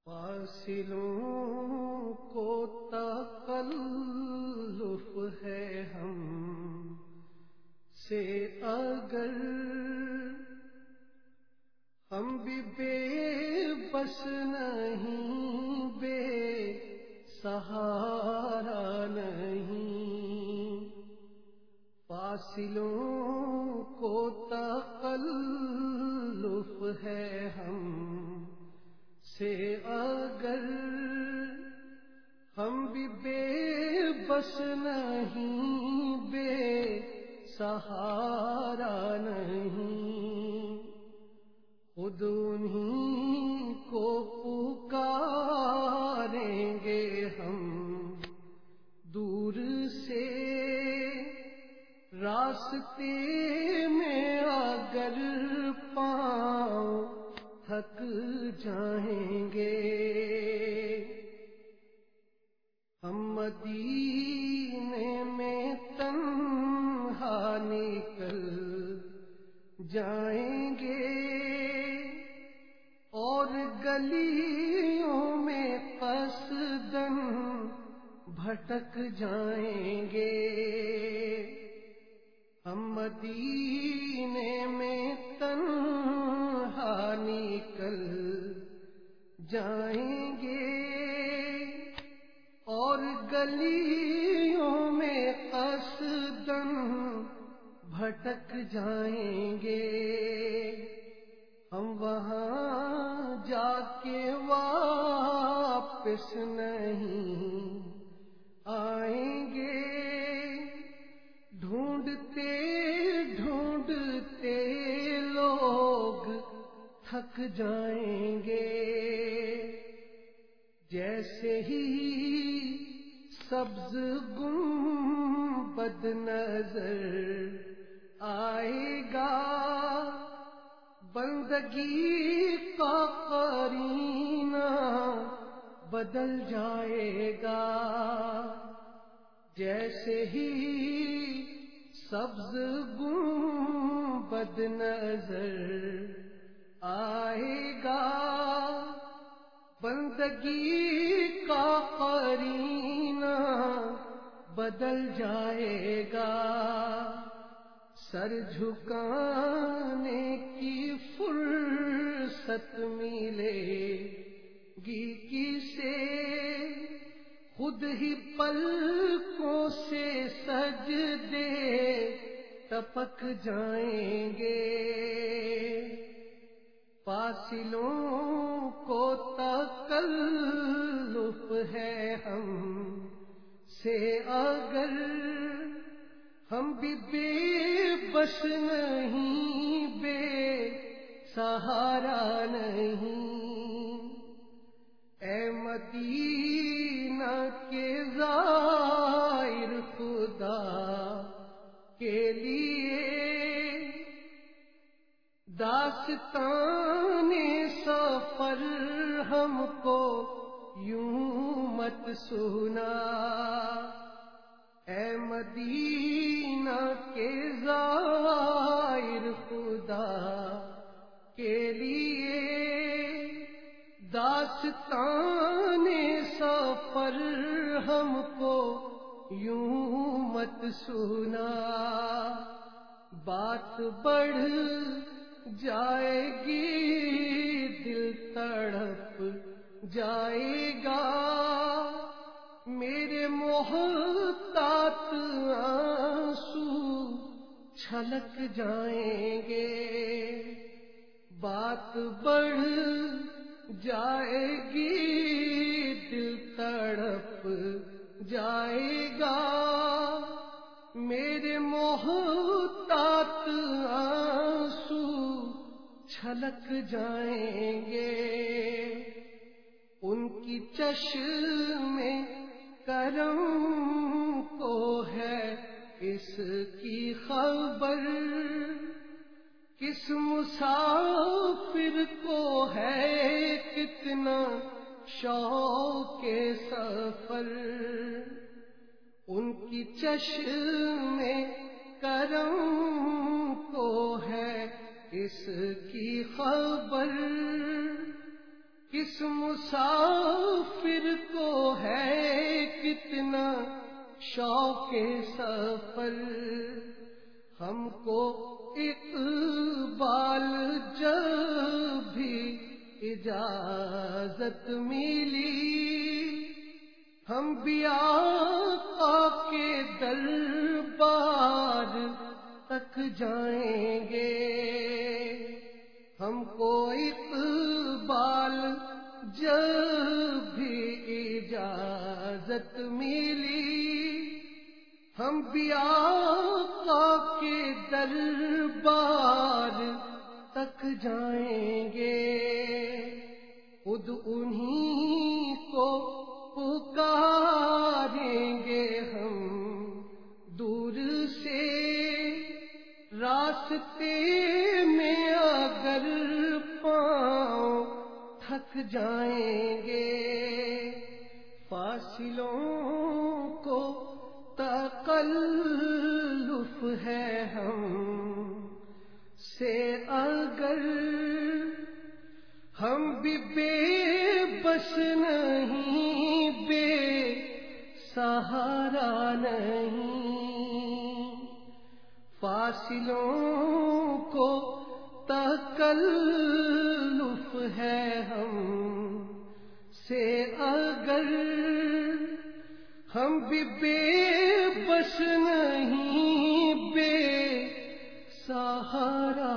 فاصلوں کو تکلف ہے ہم سے اگر ہم بھی بے بس نہیں، بے سہارا نہیں۔ فاصلوں کو تکلف ہے ہم سے اگر ہم بھی بے بس نہیں، بے سہارا نہیں۔ خود انہیں کو پکاریں گے ہم دور سے، راستے میں اگر پاؤں تھک جائیں گے۔ ہم مدینے میں تنہا نکل جائیں گے اور گلیوں میں قصداً بھٹک جائیں گے۔ ہم مدینے میں تنہا نکل جائیں گے اور گلیوں میں قصداً بھٹک جائیں گے۔ ہم وہاں جا کے واپس نہیں آئیں گے، ڈھونڈتے ڈھونڈتے لوگ تھک جائیں گے۔ جیسے ہی سبز گنبد نظر آئے گا، بندگی کا قرینہ بدل جائے گا۔ جیسے ہی سبز گنبد نظر آئے گا، بندگی کا قرینہ بدل جائے گا۔ سر جھکانے کی فرصت ملے گی کسے، خود ہی پلکوں سے سجدے ٹپک جائیں گے۔ فاصلوں کو تکلف ہے ہم سے اگر ہم بھی بے بس نہیں، بے سہارا نہیں۔ اے مدینہ کے زائر، خدا کے لیے داستان سفر ہم کو یوں مت سنا۔ اے مدینہ کے زائر، خدا کے لیے داستان سفر ہم کو یوں مت سنا۔ بات بڑھ جائے گی، دل تڑپ جائے گا، میرے محتاط آنسو چھلک جائیں گے۔ بات بڑھ جائے گی، دل تڑپ جائے گا، میرے محتاط آنسو چھلک جائیں گے۔ ان کی چشم کرم کو ہے اس کی خبر، کس مسافر کو ہے کتنا شوق سفر۔ ان کی چشم کرم کو ہے اس کی خبر، کس اس مسافر کو ہے کتنا شوق سفر، ہم کو اقبال جب بھی اجازت ملی، ہم بھی آقا کے دربار تک جائیں گے، ہم کو اقبال جب بھی اجازت ملی، ہم بھی آقا کے دربار تک جائیں گے، خود انہیں کو پکاریں گے ہم دور سے، راستے میں اگر پاؤں تھک جائیں گے، فاصلوں کو تکلف ہے ہم سے اگر، ہم بھی بے بس نہیں، بے سہارا نہیں، فاصلوں کو تکلف ہے ہم سے اگر، ہم بھی بے بس نہیں، بے سہارا